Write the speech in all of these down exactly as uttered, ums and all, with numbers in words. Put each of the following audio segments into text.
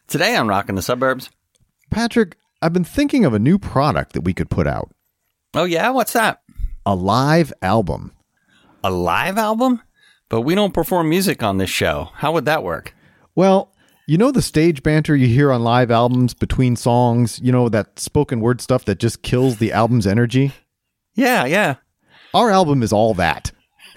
Today on Rockin' the Suburbs. Patrick, I've been thinking of a new product that we could put out. Oh, yeah? What's that? A live album. A live album? But we don't perform music on this show. How would that work? Well, you know the stage banter you hear on live albums between songs? You know, that spoken word stuff that just kills the album's energy? Yeah, yeah. Our album is all that.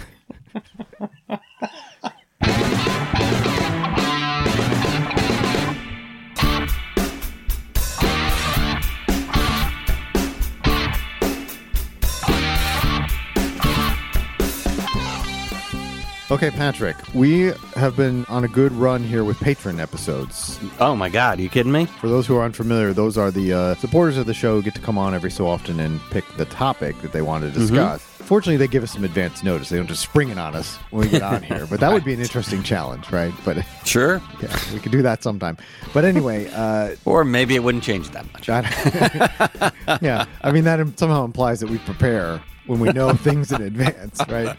Okay, Patrick, we have been on a good run here with Patreon episodes. Oh, my God. Are you kidding me? For those who are unfamiliar, those are the uh, supporters of the show who get to come on every so often and pick the topic that they want to discuss. Mm-hmm. Fortunately, they give us some advance notice. They don't just spring it on us when we get on here. But that right. would be an interesting challenge, right? But sure. Yeah, we could do that sometime. But anyway. Uh, or maybe it wouldn't change that much. Yeah. I mean, that somehow implies that we prepare when we know things in advance, right?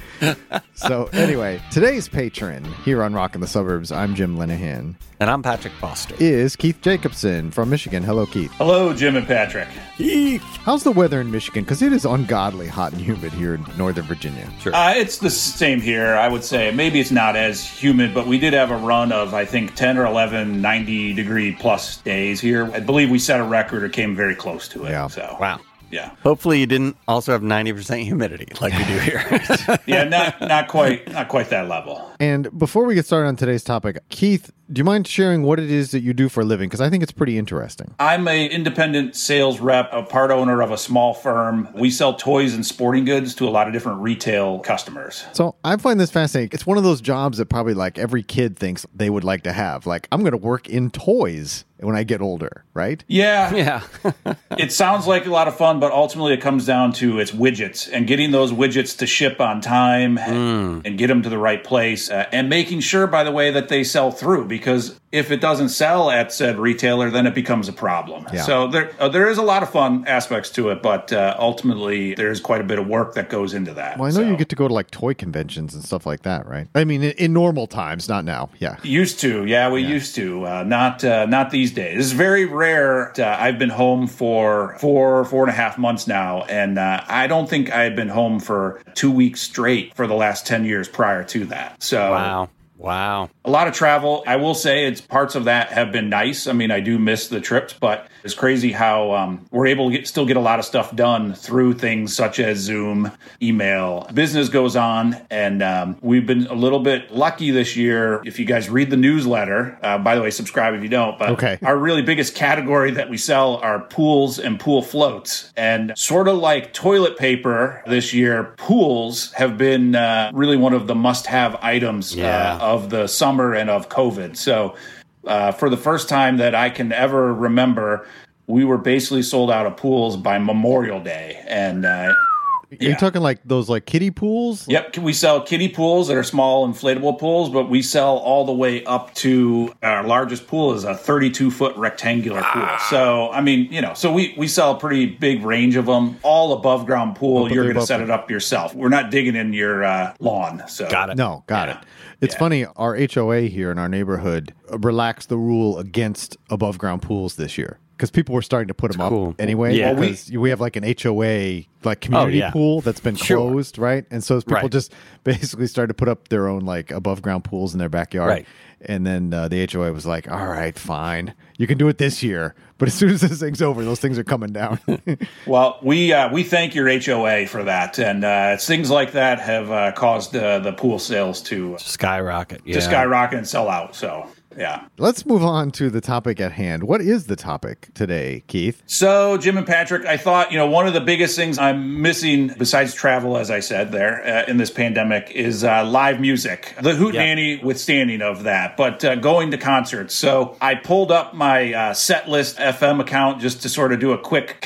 So anyway, today's patron here on Rockin' the Suburbs, I'm Jim Linehan. And I'm Patrick Foster. Is Keith Jacobson from Michigan. Hello, Keith. Hello, Jim and Patrick. Keith. How's the weather in Michigan? Because it is ungodly hot and humid here in Northern Virginia. Sure. Uh, it's the same here, I would say. Maybe it's not as humid, but we did have a run of, I think, ten or eleven ninety-degree plus days here. I believe we set a record or came very close to it. Yeah. So. Wow. Yeah. Hopefully you didn't also have ninety percent humidity like we do here. Yeah, not not quite not quite that level. And before we get started on today's topic, Keith, do you mind sharing what it is that you do for a living? Because I think it's pretty interesting. I'm an independent sales rep, a part owner of a small firm. We sell toys and sporting goods to a lot of different retail customers. So I find this fascinating. It's one of those jobs that probably like every kid thinks they would like to have. Like, I'm going to work in toys when I get older, right? Yeah. Yeah. It sounds like a lot of fun, but ultimately it comes down to its widgets and getting those widgets to ship on time mm. and get them to the right place uh, and making sure, by the way, that they sell through, because if it doesn't sell at said retailer, then it becomes a problem. Yeah. So there uh, there is a lot of fun aspects to it, but uh, ultimately there's quite a bit of work that goes into that. Well, I know so. you get to go to like toy conventions and stuff like that, right? I mean, in, in normal times, not now. Yeah. Used to. Yeah, we yeah. used to. Uh, not uh, not these days. It's very rare. Uh, I've been home for four, four and a half months now, and uh, I don't think I had been home for two weeks straight for the last ten years prior to that. So wow. Wow. A lot of travel. I will say it's parts of that have been nice. I mean, I do miss the trips, but it's crazy how um, we're able to get, still get a lot of stuff done through things such as Zoom, email. Business goes on, and um, we've been a little bit lucky this year. If you guys read the newsletter, uh, by the way, subscribe if you don't, but okay. Our really biggest category that we sell are pools and pool floats. And sort of like toilet paper this year, pools have been uh, really one of the must-have items yeah. uh, of the summer and of COVID. So uh, for the first time that I can ever remember, we were basically sold out of pools by Memorial Day. And uh, You're yeah. talking like those like kiddie pools? Yep. We sell kiddie pools that are small inflatable pools, but we sell all the way up to our largest pool is a thirty-two foot rectangular pool. Ah. So, I mean, you know, so we, we sell a pretty big range of them. All above ground pool, Oh, but you're they're going to above set the- it up yourself. We're not digging in your uh, lawn. So Got it. No, got Yeah. it. It's Yeah. funny, our H O A here in our neighborhood relaxed the rule against above ground pools this year because people were starting to put them cool. up anyway. Yeah. Because we, we have like an H O A like community Oh, yeah. pool that's been Sure. closed, right? And so people Right. just basically started to put up their own like above ground pools in their backyard. Right. And then uh, the H O A was like, all right, fine. You can do it this year. But as soon as this thing's over, those things are coming down. Well, we uh, we thank your H O A for that, and uh, it's things like that have uh, caused uh, the pool sales to Skyrocket. Yeah. to skyrocket and sell out. So yeah. Let's move on to the topic at hand. What is the topic today, Keith? So, Jim and Patrick, I thought, you know, one of the biggest things I'm missing besides travel, as I said there, uh, in this pandemic is uh, live music. The hootenanny withstanding of that, but uh, going to concerts. So I pulled up my uh, set list F M account just to sort of do a quick count.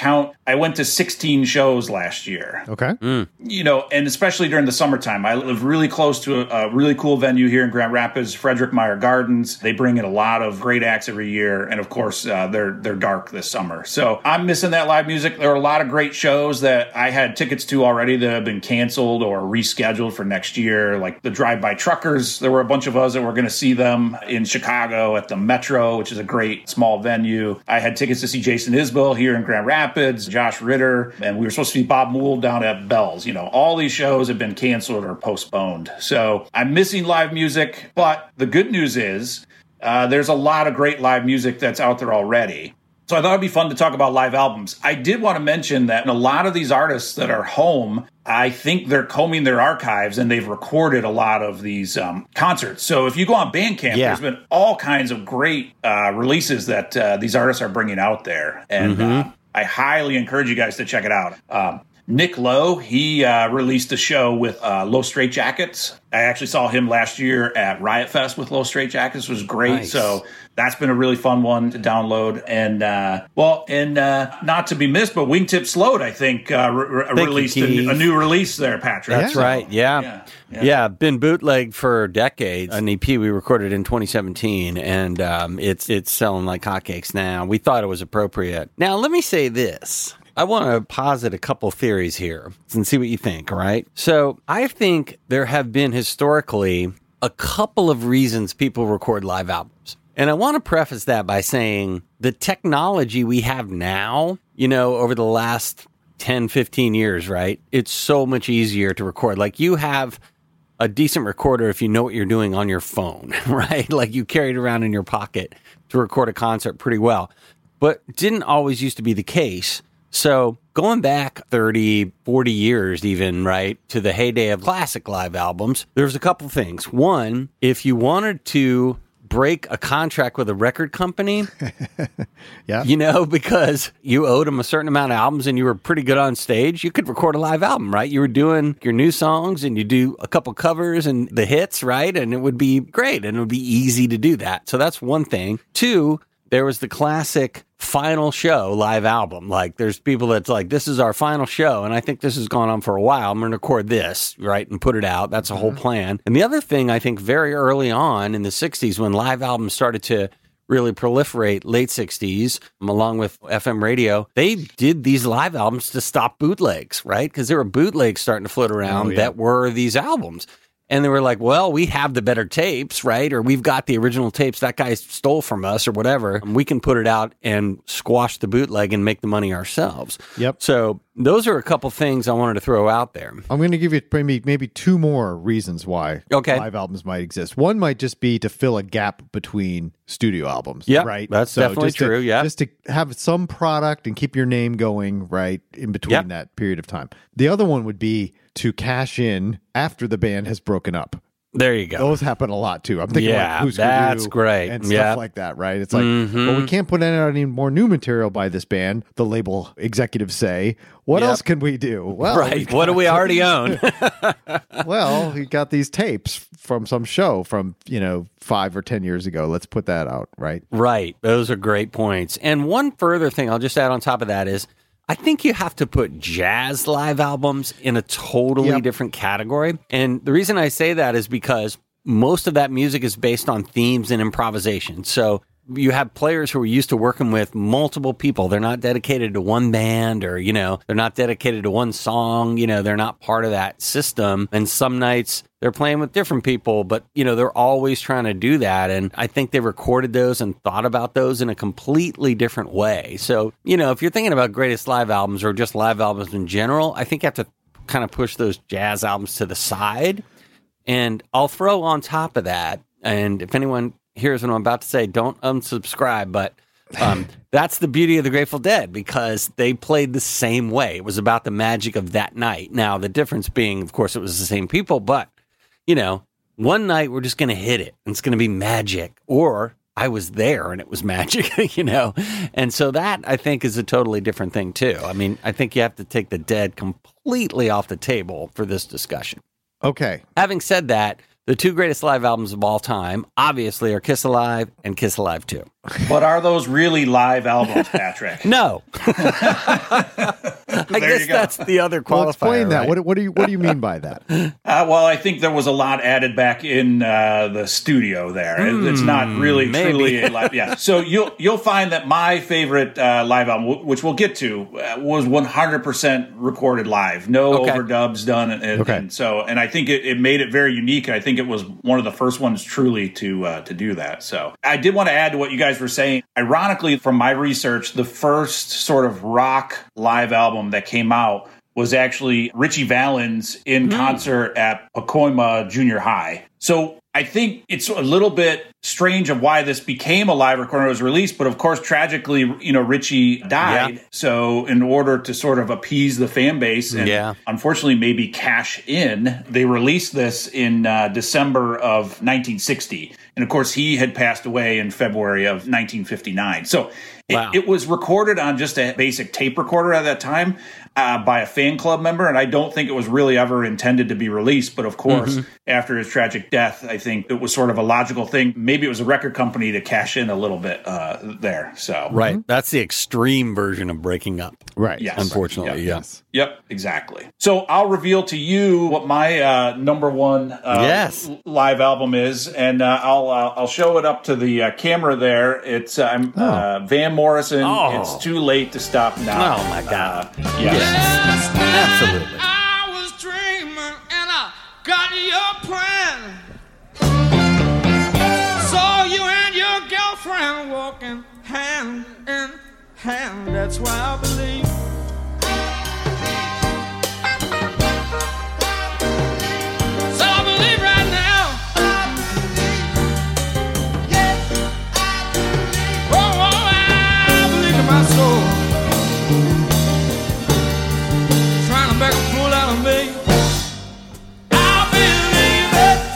I went to sixteen shows last year. Okay. Mm. You know, and especially during the summertime. I live really close to a, a really cool venue here in Grand Rapids, Frederick Meyer Gardens. They bring in a lot of great acts every year, and of course, uh, they're they're dark this summer. So I'm missing that live music. There are a lot of great shows that I had tickets to already that have been canceled or rescheduled for next year, like the Drive-By Truckers. There were a bunch of us that were going to see them in Chicago at the Metro, which is a great small venue. I had tickets to see Jason Isbell here in Grand Rapids, Josh Ritter, and we were supposed to see Bob Mould down at Bell's. You know, all these shows have been canceled or postponed. So I'm missing live music, but the good news is uh, there's a lot of great live music that's out there already. So I thought it'd be fun to talk about live albums. I did want to mention that a lot of these artists that are home, I think they're combing their archives and they've recorded a lot of these um, concerts. So if you go on Bandcamp, yeah. there's been all kinds of great uh, releases that uh, these artists are bringing out there. And mm-hmm. uh, I highly encourage you guys to check it out. Um, Nick Lowe, he uh, released a show with uh, Low Straight Jackets. I actually saw him last year at Riot Fest with Low Straight Jackets. It was great. Nice. So that's been a really fun one to download. And, uh, well, and uh, not to be missed, but Wingtip Slowed, I think, uh, re- Thank released you, a, a new release there, Patrick. That's so, right. Yeah. Yeah. yeah. Yeah. Been bootlegged for decades. An E P we recorded in twenty seventeen, and um, it's it's selling like hotcakes now. We thought it was appropriate. Now, let me say this. I want to posit a couple theories here and see what you think, all right? So I think there have been historically a couple of reasons people record live albums. And I want to preface that by saying the technology we have now, you know, over the last ten, fifteen years, right? It's so much easier to record. Like you have a decent recorder if you know what you're doing on your phone, right? Like you carry it around in your pocket to record a concert pretty well. But didn't always used to be the case. So going back thirty, forty years even, right, to the heyday of classic live albums, there's a couple things. One, if you wanted to break a contract with a record company, yeah, you know, because you owed them a certain amount of albums and you were pretty good on stage, you could record a live album, right? You were doing your new songs and you do a couple covers and the hits, right? And it would be great and it would be easy to do that. So that's one thing. Two, there was the classic final show live album. Like there's people that's like, this is our final show. And I think this has gone on for a while. I'm going to record this, right, and put it out. That's a whole plan. And the other thing, I think very early on in the sixties when live albums started to really proliferate, late sixties, along with F M radio, they did these live albums to stop bootlegs, right? Because there were bootlegs starting to float around oh, yeah. that were these albums. And they were like, well, we have the better tapes, right? Or we've got the original tapes that guy stole from us or whatever. We can put it out and squash the bootleg and make the money ourselves. Yep. So those are a couple things I wanted to throw out there. I'm going to give you maybe, maybe two more reasons why okay. live albums might exist. One might just be to fill a gap between studio albums, yep, right? That's so definitely true, to, yeah. Just to have some product and keep your name going, right, in between yep. that period of time. The other one would be to cash in after the band has broken up. There you go. Those happen a lot, too. I'm thinking yeah, like Who's that's great. and stuff yep. like that, right? It's like, mm-hmm. well, we can't put out any more new material by this band, the label executives say. What yep. else can we do? Well, right. What do we already own? Well, we got these tapes from some show from, you know, five or ten years ago. Let's put that out, right? Right. Those are great points. And one further thing I'll just add on top of that is I think you have to put jazz live albums in a totally yep. different category. And the reason I say that is because most of that music is based on themes and improvisation. So you have players who are used to working with multiple people. They're not dedicated to one band or, you know, they're not dedicated to one song. You know, they're not part of that system. And some nights they're playing with different people, but, you know, they're always trying to do that. And I think they recorded those and thought about those in a completely different way. So, you know, if you're thinking about greatest live albums or just live albums in general, I think you have to kind of push those jazz albums to the side. And I'll throw on top of that, and if anyone hears what I'm about to say, don't unsubscribe, but um, that's the beauty of the Grateful Dead, because they played the same way. It was about the magic of that night. Now, the difference being, of course, it was the same people, but, you know, one night we're just going to hit it, and it's going to be magic, or I was there and it was magic, you know? And so that, I think, is a totally different thing, too. I mean, I think you have to take the Dead completely off the table for this discussion. Okay. Having said that, the two greatest live albums of all time, obviously, are Kiss Alive and Kiss Alive two. But are those really live albums, Patrick? No. I guess that's the other qualifier. Well, explain that. Right? What, what do you What do you mean by that? Uh, well, I think there was a lot added back in uh, the studio there. Mm, it's not really maybe. truly a live. Yeah. So you'll you'll find that my favorite uh, live album, which we'll get to, uh, was one hundred percent recorded live, no okay. overdubs done, and, and, okay. and so and I think it, it made it very unique. And I think it was one of the first ones truly to uh, to do that. So I did want to add to what you guys were saying. Ironically, from my research, the first sort of rock live album that came out was actually Richie Valens in mm. concert at Pacoima Junior High. So I think it's a little bit strange of why this became a live recording. It was released, but of course, tragically, you know, Richie died. Yeah. So in order to sort of appease the fan base and yeah. unfortunately maybe cash in, they released this in uh, December of nineteen sixty. And of course, he had passed away in February of nineteen fifty-nine. So it, wow. it was recorded on just a basic tape recorder at that time uh, by a fan club member. And I don't think it was really ever intended to be released. But of course, mm-hmm. after his tragic death, I think it was sort of a logical thing. Maybe it was a record company to cash in a little bit uh, there. So right. That's the extreme version of breaking up. Right. Yes. Unfortunately, yep. yes. Yep, exactly. So I'll reveal to you what my uh, number one uh, yes. live album is, and uh, I'll uh, I'll show it up to the uh, camera there. It's uh, I'm, oh. uh, Van Morrison. Oh. It's Too Late to Stop Now. Oh my God! Uh, yes. yes, absolutely. I was dreaming and I got your plan. Saw you and your girlfriend walking hand in hand. That's why I believe. So I believe right now. Oh, oh, I believe in my soul. Trying to make a fool out of me. I believe it.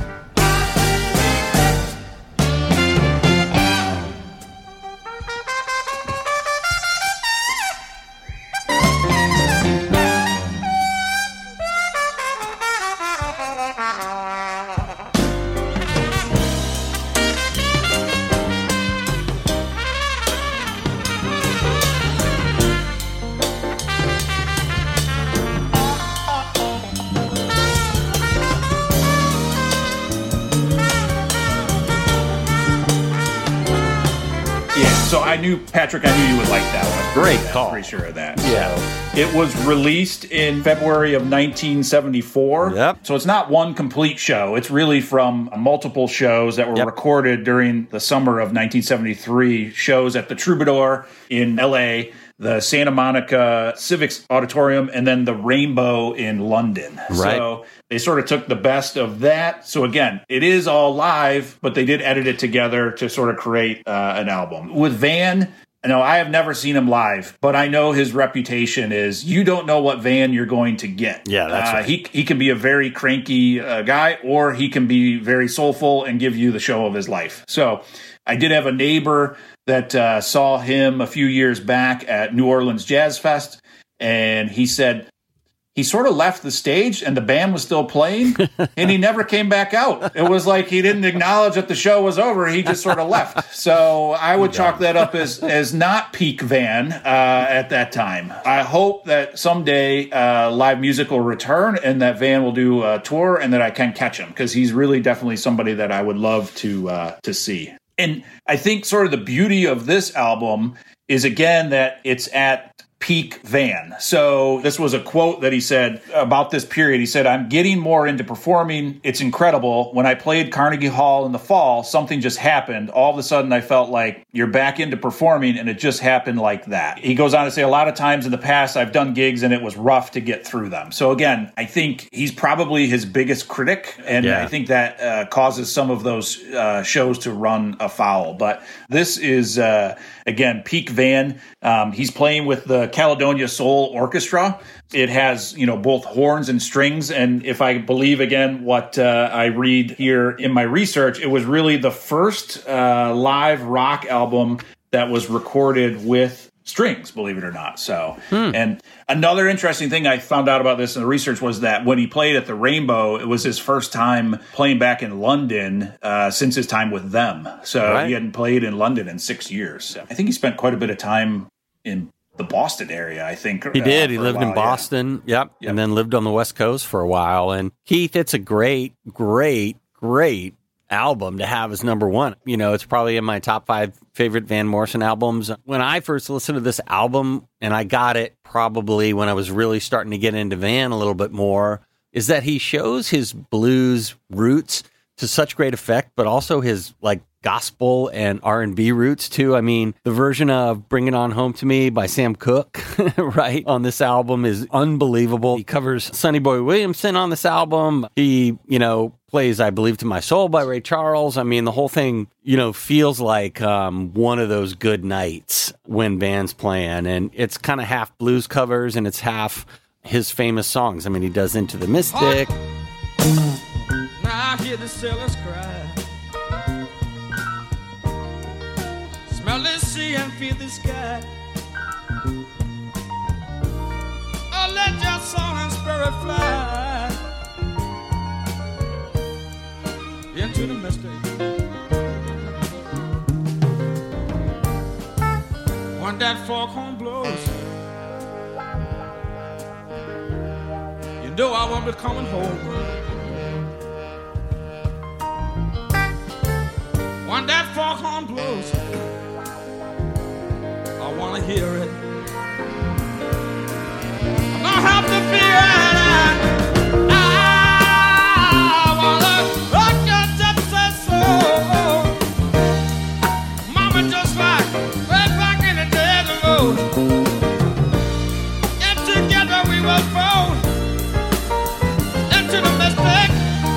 So I knew, Patrick, I knew you would like that one. Great I'm call. pretty sure of that. Yeah. So it was released in February of nineteen seventy-four. Yep. So it's not one complete show. It's really from multiple shows that were yep. recorded during the summer of nineteen seventy-three, shows at the Troubadour in L A, the Santa Monica Civics Auditorium, and then the Rainbow in London. Right. So they sort of took the best of that. So again, it is all live, but they did edit it together to sort of create uh, an album. With Van, you know, I have never seen him live, but I know his reputation is you don't know what Van you're going to get. Yeah, that's uh, right. He, he can be a very cranky uh, guy, or he can be very soulful and give you the show of his life. So I did have a neighbor that uh, saw him a few years back at New Orleans Jazz Fest, and he said he sort of left the stage and the band was still playing, and he never came back out. It was like he didn't acknowledge that the show was over. He just sort of left. So I would chalk that up as, as not peak Van uh, at that time. I hope that someday uh, live music will return and that Van will do a tour and that I can catch him, because he's really definitely somebody that I would love to uh, to see. And I think sort of the beauty of this album is, again, that it's at peak Van. So this was a quote that he said about this period. He said, "I'm getting more into performing. It's incredible. When I played Carnegie Hall in the fall, something just happened. All of a sudden, I felt like you're back into performing, and it just happened like that." He goes on to say, "A lot of times in the past, I've done gigs, and it was rough to get through them." So again, I think he's probably his biggest critic, and yeah. I think that uh, causes some of those uh, shows to run afoul. But this is, uh, again, peak Van. Um, he's playing with the Caledonia Soul Orchestra. It has, you know, both horns and strings. And if I believe, again, what uh, I read here in my research, it was really the first uh, live rock album that was recorded with strings, believe it or not. So, Hmm. and another interesting thing I found out about this in the research was that when he played at the Rainbow, it was his first time playing back in London uh, since his time with them. So Right. he hadn't played in London in six years. So I think he spent quite a bit of time in the Boston area, I think. He uh, did. He for a lived in while, yeah. Boston. Yep. Yep. And then lived on the West Coast for a while. And Keith, it's a great, great, great album to have as number one. You know, it's probably in my top five favorite Van Morrison albums. When I first listened to this album, and I got it probably when I was really starting to get into Van a little bit more, is that he shows his blues roots to such great effect, but also his like gospel and R and B roots too. I mean, the version of Bring It On Home to Me by Sam Cooke, right, on this album is unbelievable. He covers Sonny Boy Williamson on this album. He, you know, plays I Believe to My Soul by Ray Charles. I mean, the whole thing, you know, feels like um, one of those good nights when Van's playing. And it's kind of half blues covers and it's half his famous songs. I mean, he does Into the Mystic. Now I hear the sailors cry. Smell the sea and feel the sky. Oh, let your soul and spirit fly into the mystic. When that foghorn blows, you know I won't be coming home. When that foghorn blows, I wanna hear it. I don't have to fear it. I wanna rock your gypsy soul. Mama just like way back in the days ago. And together we were born into the mystic.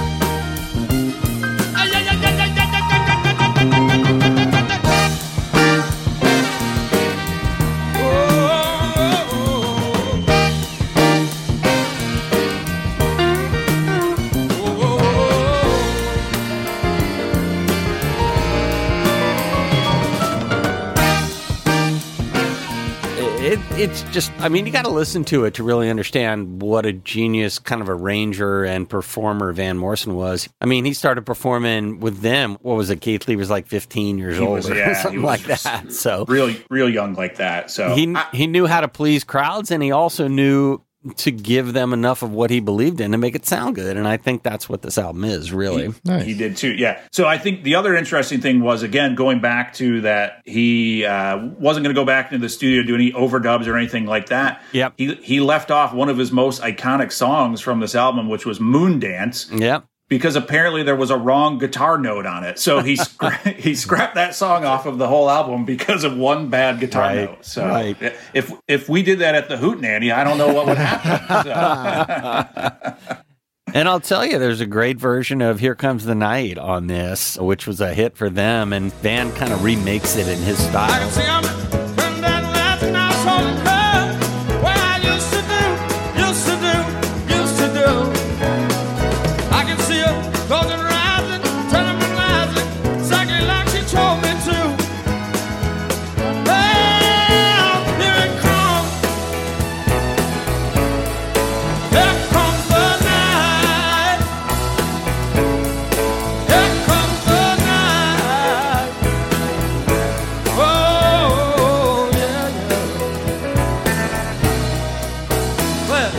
It, it's just, I mean, you got to listen to it to really understand what a genius kind of arranger and performer Van Morrison was. I mean, he started performing with them. What was it? Keith Lee was like fifteen years He old was- or yeah, he something was like that. So Real, real young like that. So he I- he knew how to please crowds, and he also knew to give them enough of what he believed in to make it sound good. And I think that's what this album is, really. Nice. He did too, yeah. So I think the other interesting thing was, again, going back to that he uh, wasn't going to go back into the studio to do any overdubs or anything like that. Yep. He he left off one of his most iconic songs from this album, which was Moon Dance, Yep. because apparently there was a wrong guitar note on it. So he scra- he scrapped that song off of the whole album because of one bad guitar Right, note. So right. if if we did that at the Hootenanny, I don't know what would happen. So. And I'll tell you, there's a great version of Here Comes the Night on this, which was a hit for them, and Van kind of remakes it in his I style. can see him from that last night on the curb. What I used to do, used to do, used to do. I can see her closing her eyes and turning her eyes exactly like she told me to. Well, here it comes. Here comes the night. Here comes the night. Oh, yeah, yeah. Well,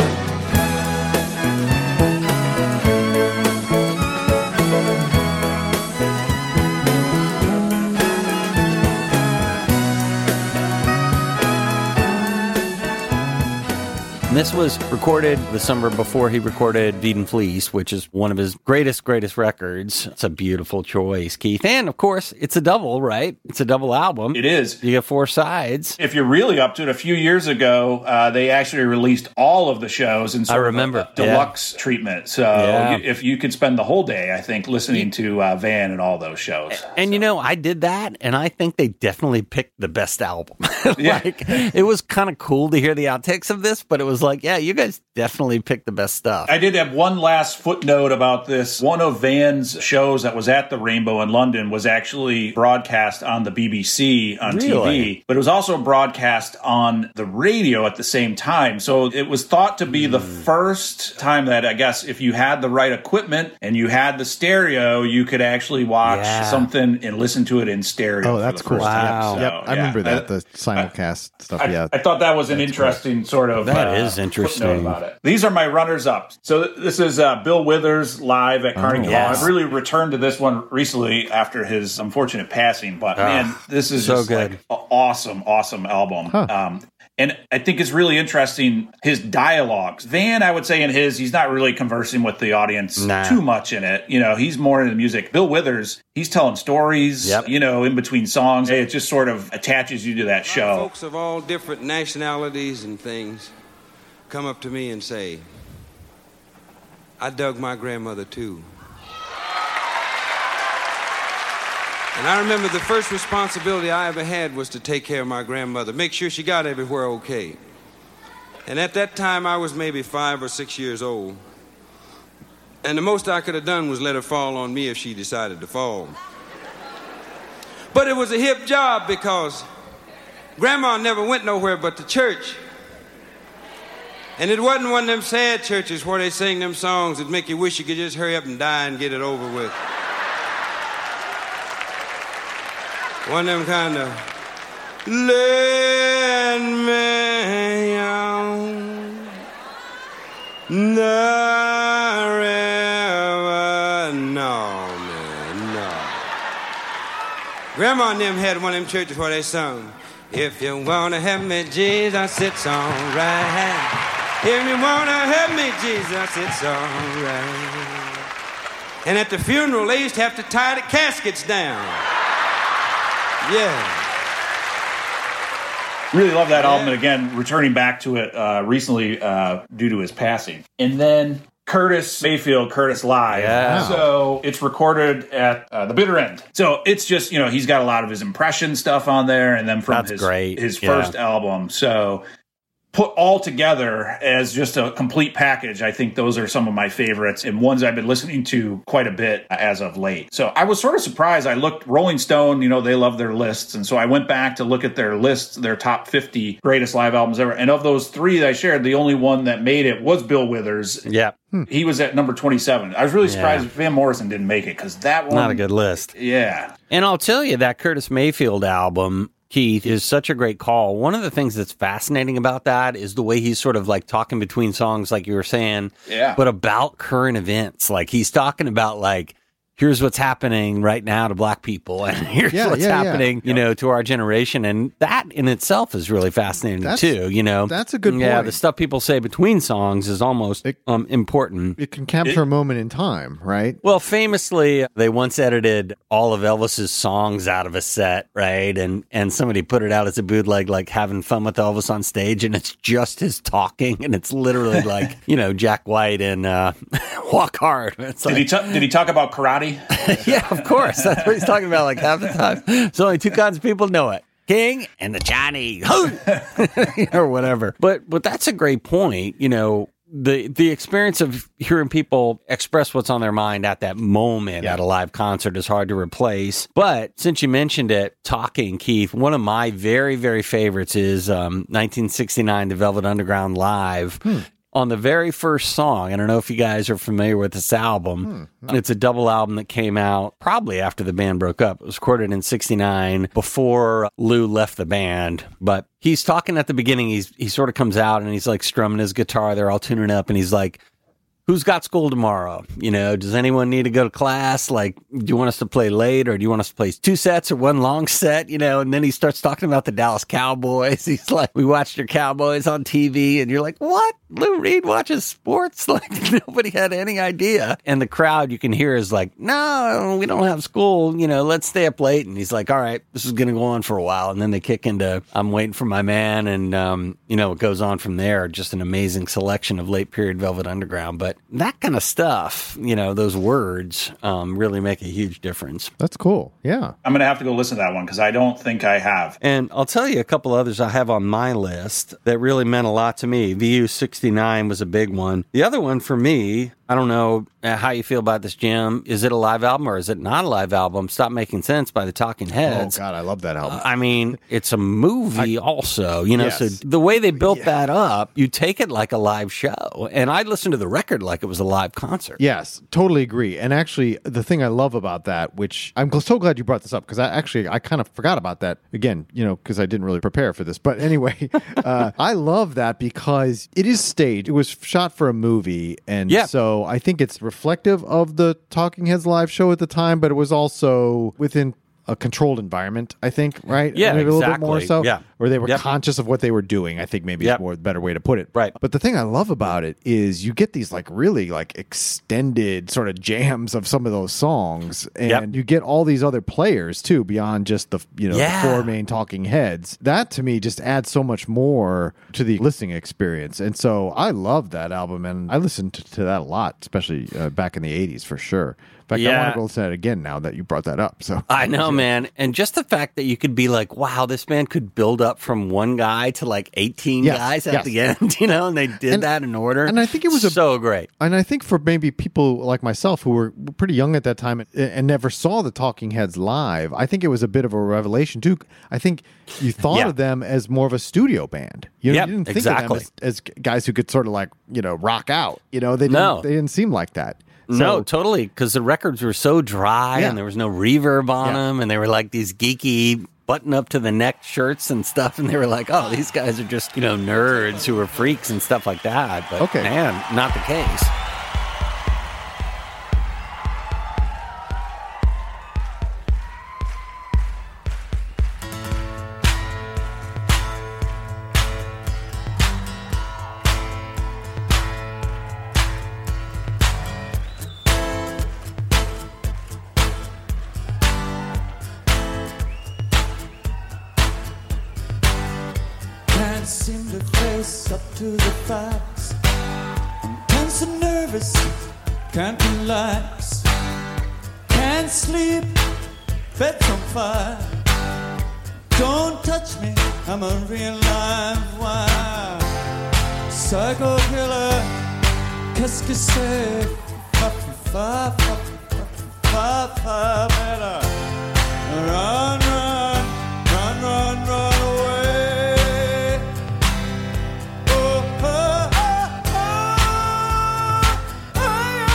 And this was recorded the summer before he recorded Feed and Fleece, which is one of his greatest, greatest records. It's a beautiful choice, Keith. And, of course, it's a double, right? It's a double album. It is. You get four sides. If you're really up to it, a few years ago, uh, they actually released all of the shows in sort I remember, of a deluxe treatment. So Yeah. you, if you could spend the whole day, I think, listening to uh, Van and all those shows. And, you know, I did that, and I think they definitely picked the best album. Yeah. Like, it was kind of cool to hear the outtakes of this, but it was was like, yeah, you guys definitely picked the best stuff. I did have one last footnote about this. One of Van's shows that was at the Rainbow in London was actually broadcast on the B B C on Really? T V, but it was also broadcast on the radio at the same time. So it was thought to be mm. the first time that, I guess, if you had the right equipment and you had the stereo, you could actually watch Yeah. something and listen to it in stereo. Oh, that's for the cool. first time. Wow. So, Yep, I yeah. remember that, I- the simulcast stuff, I, yeah. I thought that was an That's interesting sort of That uh, is interesting. footnote about it. These are my runners-up. So th- this is uh, Bill Withers live at Carnegie Hall. yes. I've really returned to this one recently after his unfortunate passing, but man, this is so just good. like an awesome, awesome album. Um, and I think it's really interesting, his dialogues. Van, I would say in his, he's not really conversing with the audience Nah. too much in it. You know, he's more into the music. Bill Withers, he's telling stories, Yep. you know, in between songs. It just sort of attaches you to that show. Folks of all different nationalities and things come up to me and say, I dug my grandmother too. And I remember the first responsibility I ever had was to take care of my grandmother, make sure she got everywhere okay. And at that time, I was maybe five or six years old. And the most I could have done was let her fall on me if she decided to fall. But it was a hip job because Grandma never went nowhere but to church. And it wasn't one of them sad churches where they sing them songs that make you wish you could just hurry up and die and get it over with. One of them kind of, let me on the river. No, man, no. Grandma and them had one of them churches where they sung, if you want to help me, Jesus, it's all right. If you want to help me, Jesus, it's all right. And at the funeral, they used to have to tie the caskets down. Yeah. Really love that album. And again, returning back to it uh, recently uh, due to his passing. And then Curtis Mayfield, Curtis Live. Yeah. So it's recorded at uh, the bitter end. So it's just, you know, he's got a lot of his impression stuff on there. And then from That's his, great. his Yeah. first album. So put all together as just a complete package, I think those are some of my favorites and ones I've been listening to quite a bit as of late. So I was sort of surprised. I looked, Rolling Stone, you know, they love their lists. And so I went back to look at their lists, their top fifty greatest live albums ever. And of those three that I shared, the only one that made it was Bill Withers. Yeah. He was at number twenty-seven. I was really surprised Yeah. Van Morrison didn't make it because that one. Not a good list. Yeah. And I'll tell you, that Curtis Mayfield album, Keith, is such a great call. One of the things that's fascinating about that is the way he's sort of like talking between songs, like you were saying, Yeah. but about current events. Like he's talking about like, here's what's happening right now to black people, and here's Yeah, what's yeah, yeah. happening, you know, to our generation. And that in itself is really fascinating That's- too, you know. that's a good Yeah, point. the stuff people say between songs is almost It- um, important. It can capture a moment in time, right? Well, famously, they once edited all of Elvis's songs out of a set, right? And and somebody put it out as a bootleg, like having fun with Elvis on stage, and it's just his talking, and it's literally like, you know, Jack White and uh, Walk Hard. It's Did like, he, t- did he talk about karate? yeah, of course. That's what he's talking about, like half the time. So only two kinds of people know it. King and the Chinese, or whatever. But but that's a great point. You know, the the experience of hearing people express what's on their mind at that moment at a live concert is hard to replace. But since you mentioned it, talking, Keith, one of my very, very favorites is um, nineteen sixty-nine, The Velvet Underground Live. On the very first song, I don't know if you guys are familiar with this album. It's a double album that came out probably after the band broke up. It was recorded in sixty-nine before Lou left the band. But he's talking at the beginning. He's he sort of comes out and he's like strumming his guitar. They're all tuning up and he's like, who's got school tomorrow? You know, does anyone need to go to class? Like, do you want us to play late or do you want us to play two sets or one long set? You know, and then he starts talking about the Dallas Cowboys. He's like, we watched your Cowboys on T V. And you're like, what? Lou Reed watches sports? Like, nobody had any idea. And the crowd you can hear is like, no, we don't have school. You know, let's stay up late. And he's like, all right, this is going to go on for a while. And then they kick into I'm Waiting for My Man. And, um, you know, it goes on from there. Just an amazing selection of late period Velvet Underground. But but that kind of stuff, you know, those words um, really make a huge difference. That's cool. Yeah. I'm going to have to go listen to that one because I don't think I have. And I'll tell you a couple others I have on my list that really meant a lot to me. V U sixty-nine was a big one. The other one for me, I don't know how you feel about this, Jim. Is it a live album or is it not a live album? Stop Making Sense by the Talking Heads. Oh, God, I love that album. Uh, I mean, it's a movie I, also, you know, yes. so the way they built yeah. that up, you take it like a live show. And I listened to the record like it was a live concert. Yes, totally agree. And actually, the thing I love about that, which I'm so glad you brought this up, because I actually, I kind of forgot about that again, you know, because I didn't really prepare for this. But anyway, uh, I love that because it is staged. It was shot for a movie. And yeah. so I think it's reflective of the Talking Heads live show at the time, but it was also within a controlled environment, I think, right? Yeah, maybe a exactly. little bit more so. Yeah. Or they were yep. conscious of what they were doing, I think maybe yep. is more the better way to put it. Right. But the thing I love about it is you get these like really like extended sort of jams of some of those songs, and yep. you get all these other players too beyond just the, you know, yeah. the four main Talking Heads. That to me just adds so much more to the listening experience. And so I love that album, and I listened to, to that a lot, especially uh, back in the eighties for sure. In fact, yeah. I want to go listen to it again now that you brought that up. So I know, man. And just the fact that you could be like, wow, this band could build up from one guy to like eighteen yes, guys at yes. the end, you know, and they did and, that in order. And I think it was a, so great. And I think for maybe people like myself who were pretty young at that time and, and never saw the Talking Heads live, I think it was a bit of a revelation too. I think you thought yeah. of them as more of a studio band. You, know, yep, you didn't think exactly. of them as, as guys who could sort of like, you know, rock out. You know, they didn't, no. they didn't seem like that. So, no, totally, because the records were so dry yeah. and there was no reverb on yeah. them, and they were like these geeky button up to the neck shirts and stuff, and they were like, oh, these guys are just, you know, nerds who are freaks and stuff like that. But okay. man, not the case. Can't seem to face up to the facts. I'm tense and nervous, can't relax. Can't sleep, bed's on fire. Don't touch me, I'm a real live wire. Psycho killer, qu'est-ce que c'est? Fa fa fa fa fa fa better. Run, run, run, run, run away. Oh, oh, oh, oh,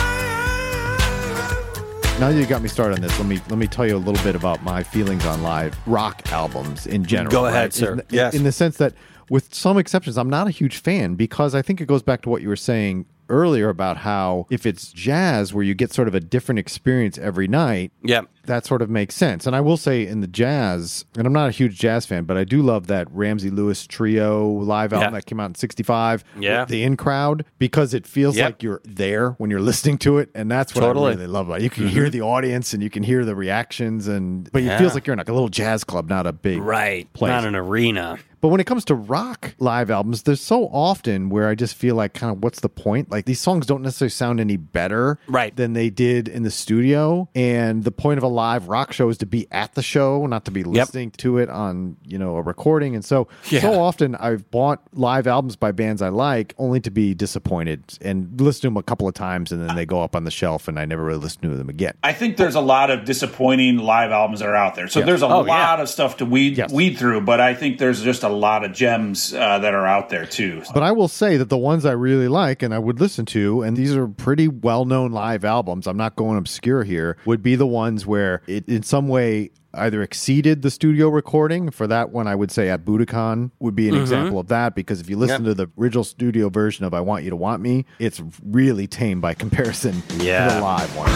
oh. Now you got me started on this. Let me let me tell you a little bit about my feelings on live rock albums in general. Go ahead, right? sir. In, yes. in the sense that, with some exceptions, I'm not a huge fan because I think it goes back to what you were saying earlier about how if it's jazz where you get sort of a different experience every night, yeah. that sort of makes sense. And I will say in the jazz, and I'm not a huge jazz fan, but I do love that Ramsey Lewis Trio live album Yeah. that came out in sixty-five, Yeah. the In Crowd, because it feels Yep. like you're there when you're listening to it, and that's what Totally. I really love about it. You can Mm-hmm. hear the audience and you can hear the reactions, and but it Yeah. feels like you're in like a little jazz club, not a big Right. place. Not an arena. But when it comes to rock live albums, there's so often where I just feel like, kind of, what's the point? Like, these songs don't necessarily sound any better Right. than they did in the studio. And the point of a live rock show is to be at the show, not to be listening to it on, you know, a recording. And so, Yeah. so often I've bought live albums by bands I like only to be disappointed and listen to them a couple of times, and then they go up on the shelf and I never really listen to them again. I think there's a lot of disappointing live albums that are out there. So Yeah. there's a Oh, lot yeah. of stuff to weed Yes. weed through, but I think there's just a lot of gems uh, that are out there too. But I will say that the ones I really like and I would listen to, and these are pretty well-known live albums, I'm not going obscure here, would be the ones where it in some way either exceeded the studio recording. For that one, I would say At Budokan would be an Mm-hmm. example of that, because if you listen Yep. to the original studio version of I Want You to Want Me, it's really tame by comparison to Yeah. the live one.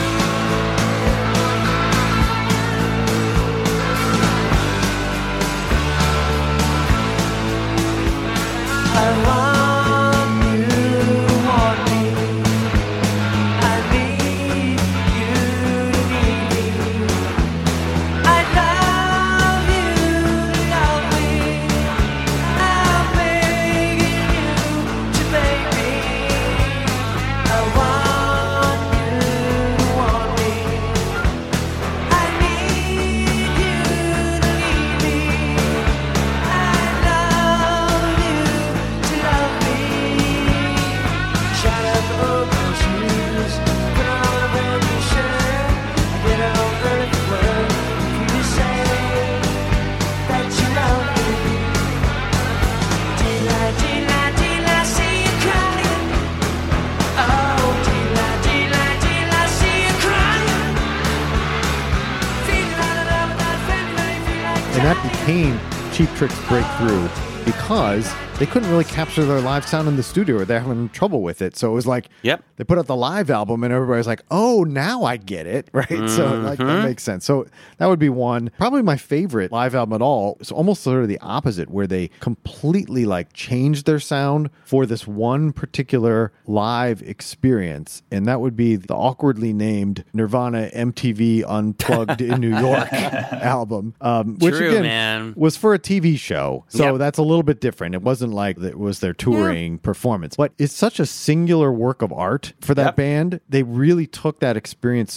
I want you to want me. I need you to need me. I love you to love me. I'm begging you to make me. I want became Cheap Trick's breakthrough because they couldn't really capture their live sound in the studio, or they're having trouble with it. So it was like, Yep. they put out the live album and everybody's like, oh, now I get it, right? So like, that makes sense. So that would be one. Probably my favorite live album at all. It's almost sort of the opposite, where they completely like changed their sound for this one particular live experience. And that would be the awkwardly named Nirvana M T V Unplugged in New York album, um, which True, again man. was for a T V show. So Yep. that's a little bit different. It wasn't like it was their touring performance, but it's such a singular work of art for that Yep. band. They really took that experience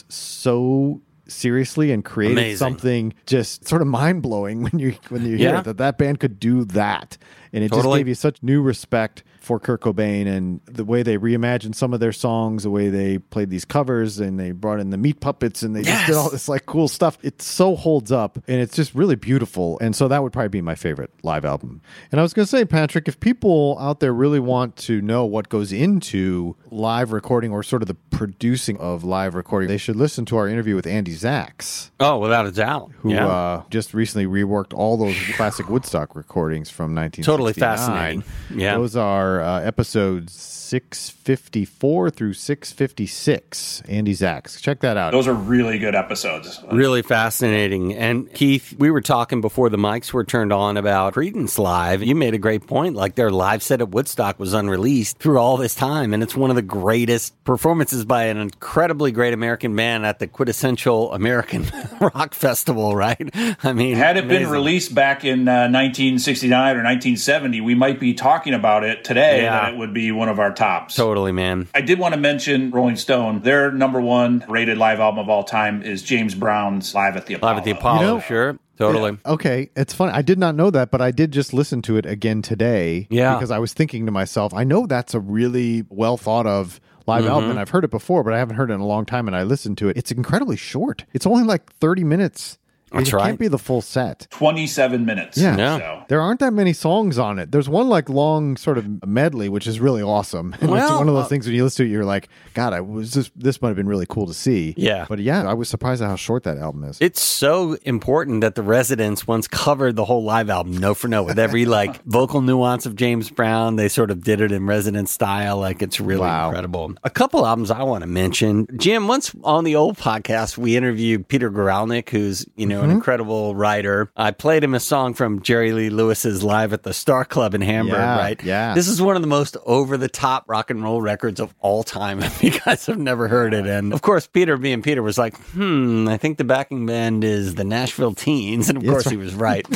so seriously and created Amazing. something just sort of mind-blowing when you when you hear Yeah. it, that that band could do that. And it just Totally. gave you such new respect for Kurt Cobain and the way they reimagined some of their songs, the way they played these covers, and they brought in the meat puppets, and they just did Yes. all this like cool stuff. It so holds up, and it's just really beautiful. And so that would probably be my favorite live album. And I was going to say, Patrick, if people out there really want to know what goes into live recording or sort of the producing of live recording, they should listen to our interview with Andy Zaks, Oh, without a doubt. who yeah. uh, just recently reworked all those classic Woodstock recordings from nineteen sixty-nine. Totally fascinating. Yeah. Those are uh, episodes six fifty-four through six fifty-six. Andy Zaks. Check that out. Those are really good episodes. Really fascinating. And Keith, we were talking before the mics were turned on about Creedence Live. You made a great point. Like, their live set at Woodstock was unreleased through all this time. And it's one of the greatest performances by an incredibly great American band at the quintessential American rock festival, right? I mean, Had it been amazing. released back in uh, nineteen sixty-nine or nineteen seventy, we might be talking about it today, Yeah. that it would be one of our tops. Totally, man. I did want to mention Rolling Stone. Their number one rated live album of all time is James Brown's Live at the Apollo. Live at the Apollo, You know- sure. Totally. Okay, it's funny. I did not know that, but I did just listen to it again today. Yeah. Because I was thinking to myself, I know that's a really well thought of live Mm-hmm. album, and I've heard it before, but I haven't heard it in a long time, and I listened to it. It's incredibly short. It's only like thirty minutes. That's it right. can't be the full set. twenty-seven minutes. Yeah. Yeah. So. There aren't that many songs on it. There's one like long sort of medley, which is really awesome. And it's Well, one of those uh, things when you listen to it, you're like, God, I was just this might have been really cool to see. Yeah. But yeah, I was surprised at how short that album is. It's so important that the Residents once covered the whole live album, note for note, with every like vocal nuance of James Brown. They sort of did it in Resident style. Like, it's really Wow. incredible. A couple albums I want to mention. Jim, once on the old podcast, we interviewed Peter Guralnick, who's, you know, an incredible writer. I played him a song from Jerry Lee Lewis's Live at the Star Club in Hamburg, Yeah, right? yeah. This is one of the most over-the-top rock and roll records of all time, if you guys have never heard it. And, of course, Peter, being Peter, was like, hmm, I think the backing band is the Nashville Teens. And, of That's course, he was right.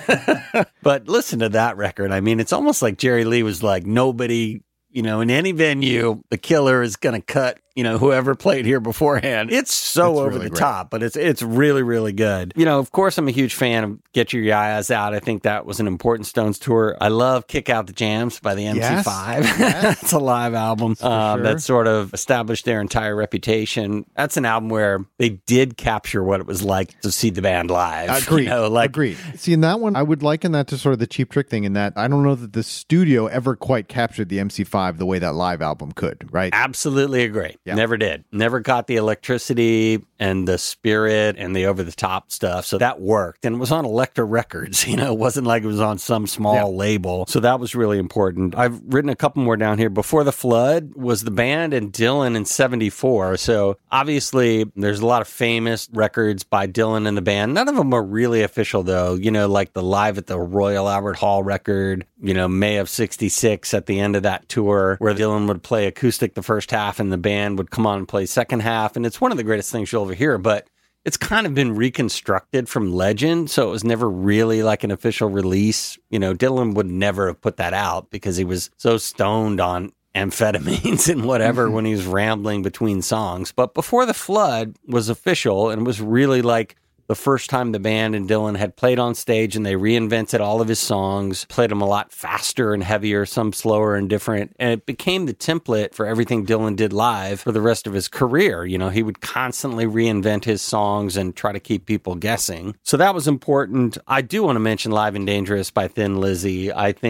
But listen to that record. I mean, it's almost like Jerry Lee was like, nobody, you know, in any venue, the Killer is going to cut, you know, whoever played here beforehand. It's so It's over really the great. top, but it's it's really, really good. You know, of course, I'm a huge fan of Get Your Yayas Out. I think that was an important Stones tour. I love Kick Out the Jams by the M C five. Yes. It's a live album um, sure. that sort of established their entire reputation. That's an album where they did capture what it was like to see the band live. Agreed. You know, like, Agreed. See, in that one, I would liken that to sort of the Cheap Trick thing in that I don't know that the studio ever quite captured the M C five the way that live album could, right? Absolutely agree. Yeah. Never did. Never got the electricity and the spirit and the over the top stuff. So that worked. And it was on Elektra Records. You know, it wasn't like it was on some small Yeah. label. So that was really important. I've written a couple more down here. Before the Flood was the band and Dylan in seventy-four. So obviously there's a lot of famous records by Dylan and the band. None of them are really official though. You know, like the Live at the Royal Albert Hall record, you know, May of sixty-six at the end of that tour where Dylan would play acoustic the first half and the band would come on and play second half. And it's one of the greatest things you'll ever hear, but it's kind of been reconstructed from legend. So it was never really like an official release. You know, Dylan would never have put that out because he was so stoned on amphetamines and whatever when he was rambling between songs. But Before the Flood was official and was really like the first time the band and Dylan had played on stage, and they reinvented all of his songs, played them a lot faster and heavier, some slower and different. And it became the template for everything Dylan did live for the rest of his career. You know, he would constantly reinvent his songs and try to keep people guessing. So that was important. I do want to mention Live and Dangerous by Thin Lizzy. I think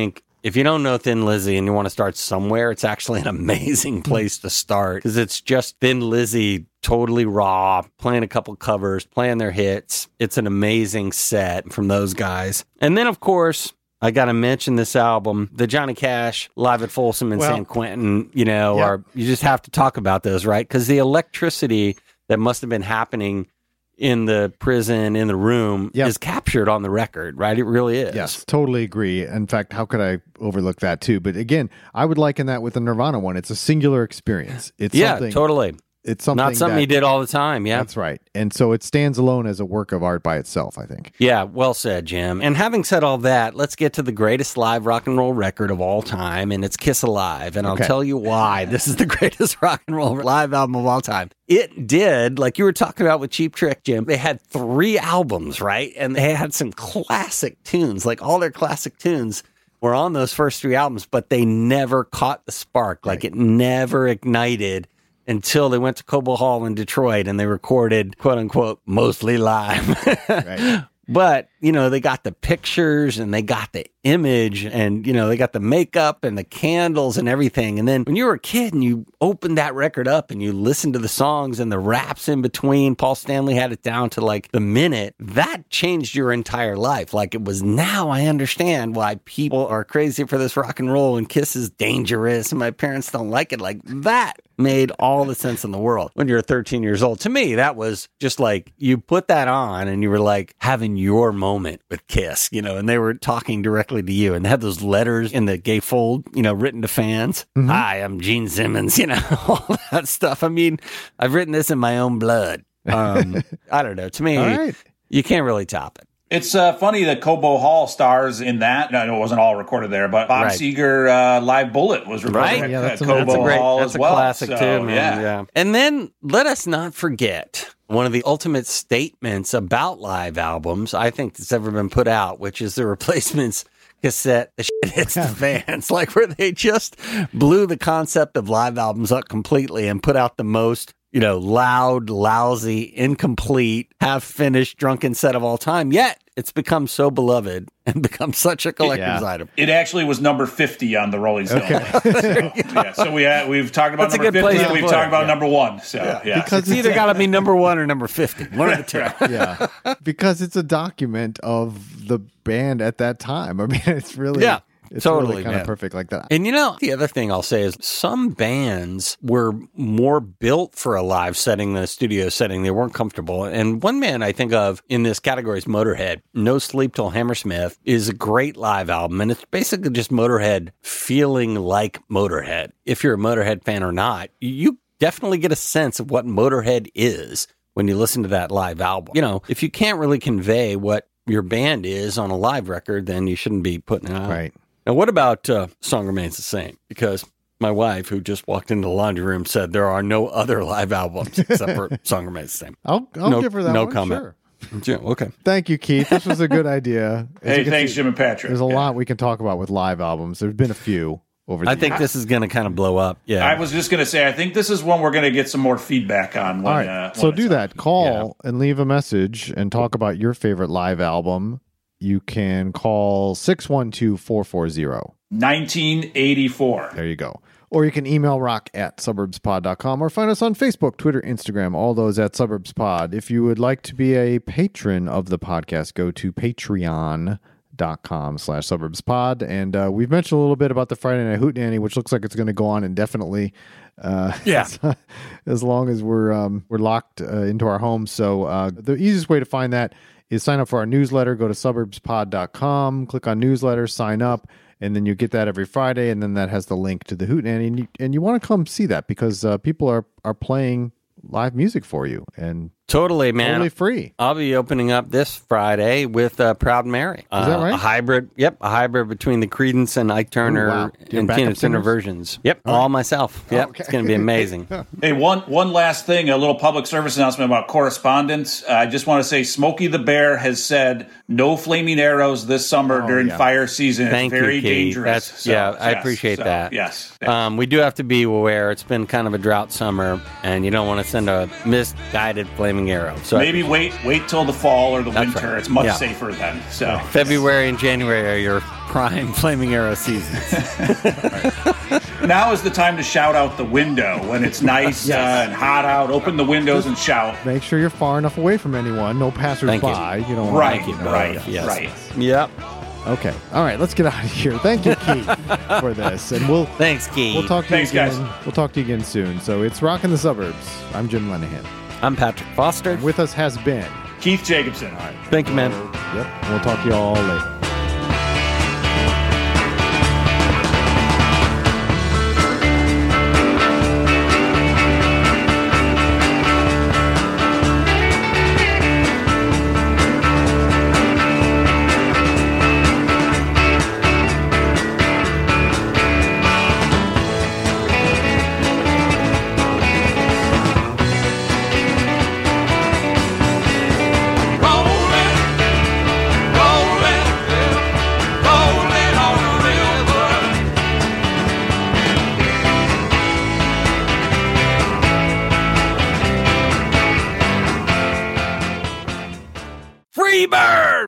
if you don't know Thin Lizzy and you want to start somewhere, it's actually an amazing place to start because it's just Thin Lizzy totally raw, playing a couple covers, playing their hits. It's an amazing set from those guys. And then, of course, I got to mention this album, the Johnny Cash Live at Folsom in Well, San Quentin, you know, yeah. or you just have to talk about those, right? Because the electricity that must have been happening in the prison, in the room, Yep. is captured on the record, right? It really is. Yes, totally agree. In fact, how could I overlook that too? But again, I would liken that with the Nirvana one. It's a singular experience. It's Yeah, something, totally. It's something Not something that, he did all the time, yeah. That's right. And so it stands alone as a work of art by itself, I think. Yeah, well said, Jim. And having said all that, let's get to the greatest live rock and roll record of all time, and it's Kiss Alive. And I'll Okay. tell you why this is the greatest rock and roll live album of all time. It did, like you were talking about with Cheap Trick, Jim, they had three albums, right? And they had some classic tunes, like all their classic tunes were on those first three albums, but they never caught the spark. Like it never ignited until they went to Cobo Hall in Detroit and they recorded, quote unquote, mostly live. Right. But, you know, they got the pictures and they got the image and, you know, they got the makeup and the candles and everything. And then when you were a kid and you opened that record up and you listened to the songs and the raps in between, Paul Stanley had it down to like the minute, that changed your entire life. Like it was, now I understand why people are crazy for this rock and roll and Kiss is dangerous and my parents don't like it. Like that made all the sense in the world when you're thirteen years old. To me, that was just like you put that on and you were like having your moment with Kiss, you know, and they were talking directly to you and they had those letters in the gatefold, you know, written to fans. Mm-hmm. Hi, I'm Gene Simmons, you know, all that stuff. I mean, I've written this in my own blood. Um, I don't know. To me, All right. you can't really top it. It's uh, funny that Cobo Hall stars in that. I know it wasn't all recorded there, but Bob Right. Seger uh, Live Bullet was recorded Right. at Yeah, that's uh, a- Cobo that's a great, Hall that's as a well. classic So, too, man. Yeah. Yeah. And then let us not forget one of the ultimate statements about live albums I think that's ever been put out, which is the Replacements cassette, The Shit Hits the Fans, like where they just blew the concept of live albums up completely and put out the most, you know, loud, lousy, incomplete, half-finished, drunken set of all time. Yet it's become so beloved and become such a collector's Yeah. item. It actually was number fifty on the Rolling Stone list. So, yeah, so we had, we've talked about That's a number good place fifty to and we've put talked it. about Yeah. number one. So, yeah. Because It's either got to be number one or number fifty. One of the two. Yeah. Because it's a document of the band at that time. I mean, it's really, Yeah, it's totally, really kind man. of perfect like that. And you know, the other thing I'll say is some bands were more built for a live setting than a studio setting. They weren't comfortable. And one band I think of in this category is Motorhead. No Sleep Till Hammersmith is a great live album. And it's basically just Motorhead feeling like Motorhead. If you're a Motorhead fan or not, you definitely get a sense of what Motorhead is when you listen to that live album. You know, if you can't really convey what your band is on a live record, then you shouldn't be putting it out. Right. Now, what about uh, Song Remains the Same? Because my wife, who just walked into the laundry room, said there are no other live albums except for Song Remains the Same. I'll, I'll No- give her that no one. comment. Sure. Yeah, okay. Thank you, Keith. This was a good idea. As Hey, you can thanks, see, Jim and Patrick. There's a Yeah. lot we can talk about with live albums. There's been a few over the I think years. this is going to kind of blow up. Yeah. I was just going to say, I think this is one we're going to get some more feedback on. When, All right. uh, so when do it's that. up. Call and leave a message and talk about your favorite live album. You can call six one two, four four zero. nineteen eighty-four. There you go. Or you can email rock at suburbs pod dot com or find us on Facebook, Twitter, Instagram, all those at suburbspod. If you would like to be a patron of the podcast, go to patreon dot com slash suburbspod. And uh, we've mentioned a little bit about the Friday Night Hootenanny, which looks like it's going to go on indefinitely. Uh, Yeah. as long as we're um, we're locked uh, into our homes. So uh, the easiest way to find that is sign up for our newsletter. Go to suburbs pod dot com, click on newsletter, sign up, and then you get that every Friday. And then that has the link to the Hootenanny. And you, and you want to come see that because uh, people are, are playing live music for you and totally, man. totally free. I'll be opening up this Friday with uh, Proud Mary. Uh, that right? A hybrid. Yep. A hybrid between the Creedence and Ike Turner Ooh, wow. Your and backup Tina Turner singers? versions. Yep. All myself. Yep. Okay. It's going to be amazing. Hey, one one last thing, a little public service announcement about correspondence. Uh, I just want to say Smokey the Bear has said no flaming arrows this summer Oh, during yeah. fire season. Thank it's very you, Keith. dangerous. That's, So, yeah, I yes, appreciate so, that. Yes. Um, we do have to be aware. It's been kind of a drought summer, and you don't want to send a misguided flaming arrow. So Maybe wait wait till the fall or the That's winter. right. It's much Yeah. safer then. So February and January are your prime Flaming Arrow seasons. Now is the time to shout out the window when it's nice uh, and hot out. Open the windows and shout. Make sure you're far enough away from anyone. No passersby. Thank You. don't want Right, to right, Yes. right. Yep. Okay. All right. Let's get out of here. Thank you, Keith, for this, and we'll Thanks, Keith. we'll talk to Thanks, you again. guys. We'll talk to you again soon. So it's Rockin' the Suburbs. I'm Jim Lenahan. I'm Patrick Foster. With us has been. Keith Jacobson. All right. Thank you, man. Yep. And we'll talk to you all later. Rolling, rolling, rolling on the river. Free bird!